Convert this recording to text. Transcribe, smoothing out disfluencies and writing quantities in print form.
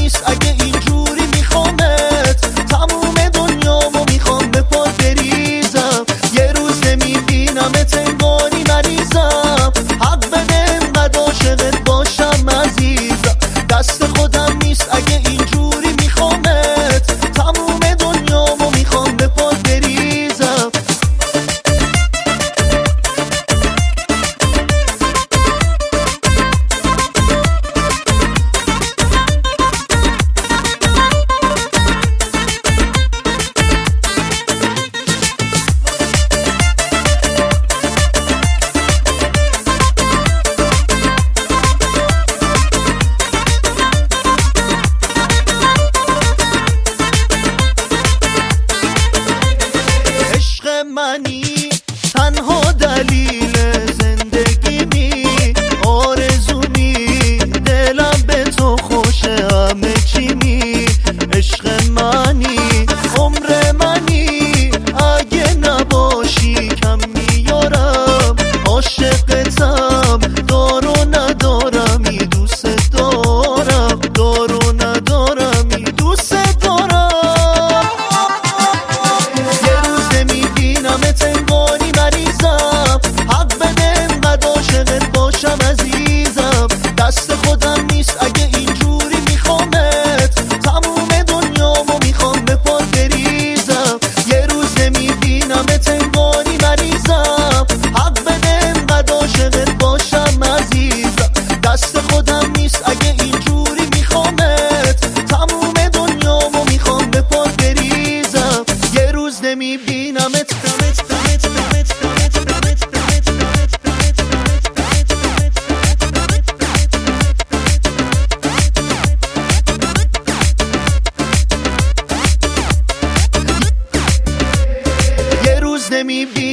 نیست اگه اینجوری میخوامت، تموم دنیامو میخوام به پات بریزم. یه روز نمیبینمت انگاری مریضم، حق بده انقدر عاشقت باشم عزیزم. دست خودم نیست اگه اینجوری میخوامت، تموم دنیامو میخوام به پات بریزم. منی تنها دلیل زندگیمی، آرزومی دلم به تو خوشه، همه چیمی. عشق منی عمر منی، اگه نباشی کم میارم. عاشقتم دار و ندارمی، دوست دارم دار و ندارمی، دوست دارم. انگاری مریضم، حق بده انقدر عاشقت باشم عزیزم. دست خودم نیست اگه اینجوری میخوامت، تموم دنیامو میخوام به پات بریزم. یه روز نمیبینمت انگاری مریضم، حق بده انقدر عاشقت باشم عزیزم. دست خودم نیست اگه اینجوری میخوامت، تموم دنیامو میخوام به پات بریزم. یه روز نمیبینمت نمیبینم